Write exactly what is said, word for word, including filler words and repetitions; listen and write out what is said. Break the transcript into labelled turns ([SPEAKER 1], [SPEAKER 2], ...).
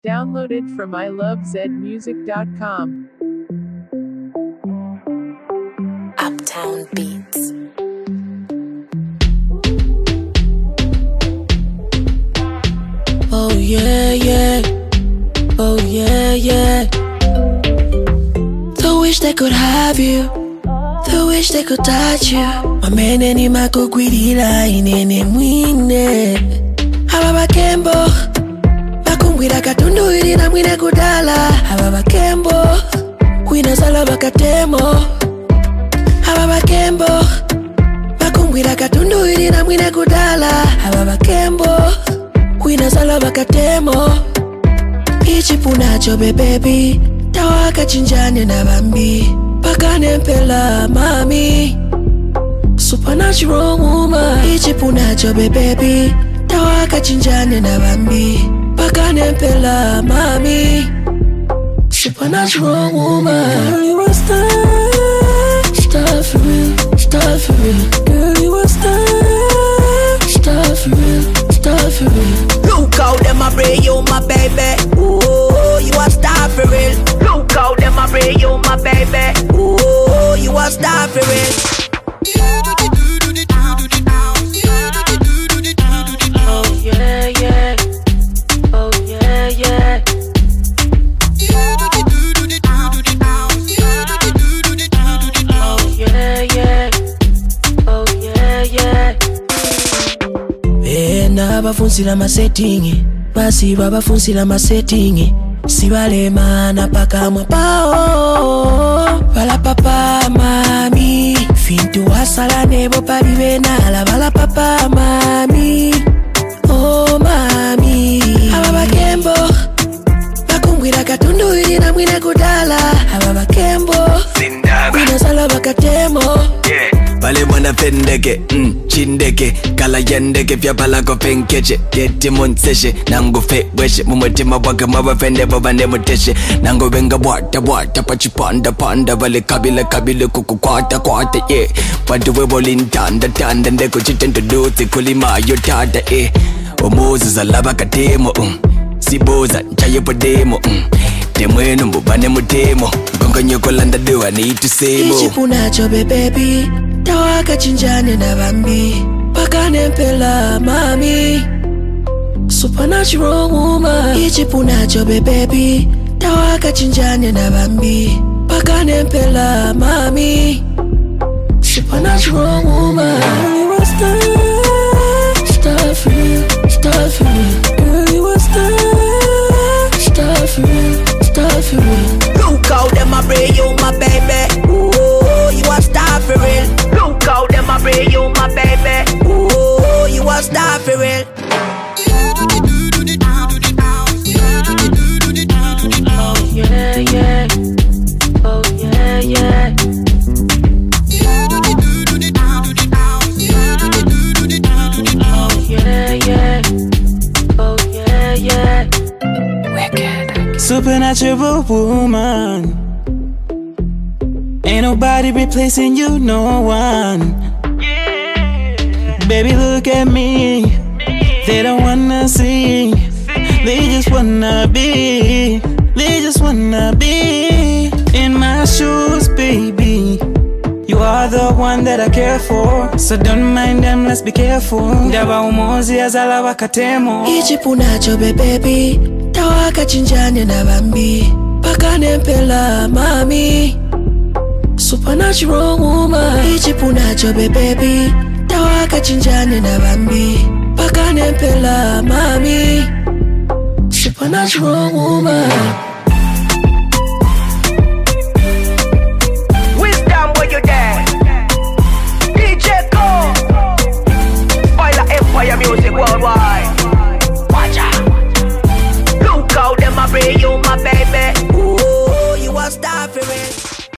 [SPEAKER 1] Download it from I love zed music dot com.
[SPEAKER 2] Uptown Beats.
[SPEAKER 3] Oh yeah, yeah. Oh yeah, yeah. They wish they could have you. They wish they could touch you. Mamene ni makugwirira inene mwine. Ababa kembo bakungwira katundu iri na mwine kudala. Ababa kembo kwina sala bakatemo. Ababa kembo bakungwira katundu iri na mwine kudala. Ababa kembo kwina sala bakatemo. Ichipunacho baby tawaka chinjane na bambi pakane mpela mami supernatural woman. Ichipunacho baby tawaka chinjane na bambi pakane mpela mami supernatural woman. Girl, you a star, star for real, star for real. Girl, you a star, star for real, star for real.
[SPEAKER 4] Look how them a bring you, my baby. Ooh, you a star for real. Look how them a bring you, my baby. Ooh, you a star for real.
[SPEAKER 3] Oh yeah, yeah. Oh yeah, yeah. Oh yeah, yeah. Oh yeah, yeah. Bena bafunsila masetting, basi babafunsila masetting. Sibalemana paka mwapao bala papa mami fintu wasala nebo palibena la bala papa mami. Oh mami ababa kembo bakungwira katundu iri na mwine kudala. Ababa kembo kwina sala bakatemo.
[SPEAKER 5] Yeah, bale mwana fendeke, mm, chindeke kala yendeke vya bala ko penkeche yeti monseshe nango fe weshe mumutima waka mabafende babane muteshe nango benga bwata bwata pachipanda panda bale kabile kabile kuku kwata kwata. Yeah, watu weboli tanda tanda ndeko chitendo dote kulima yotata. Eh, omuzi zalaba katemo, um, siboza nchaye podemo, um, temwenu mbubane mutemo gongo nyoko landa doa ni itusemo.
[SPEAKER 3] Ichipunacho baby tawaka chinjane na bambi pakane mpela mami supernatural woman. Ichipunacho baby tawaka chinjane na bambi pakane mpela mami supernatural woman. Girl, you a star, star for real, star for real. Girl, you a star, star for real, star for real.
[SPEAKER 4] Look how them a bring you, my baby. Ooh, you a star for real. Look how them a bring you, my baby. Ooh, you a star for real.
[SPEAKER 3] Oh yeah, yeah. Oh yeah, yeah. Oh yeah, yeah. Oh yeah, yeah. Wicked.
[SPEAKER 6] Supernatural woman. Ain't nobody replacing you, no one. Baby, look at me. They don't wanna see. They just wanna be. They just wanna be in my shoes, baby. You are the one that I care for, so don't mind them, let's be careful. Ndaba umozi azala wakatemo.
[SPEAKER 3] Ichipunacho baby tawaka chinjane na bambi pakane mpela mami supernatural woman. Ichipunacho baby tawaka chinjane na bambi pakane mpela mami supernatural woman.
[SPEAKER 4] Wisdom, where you there? D J Go. Fire Empire Music Worldwide.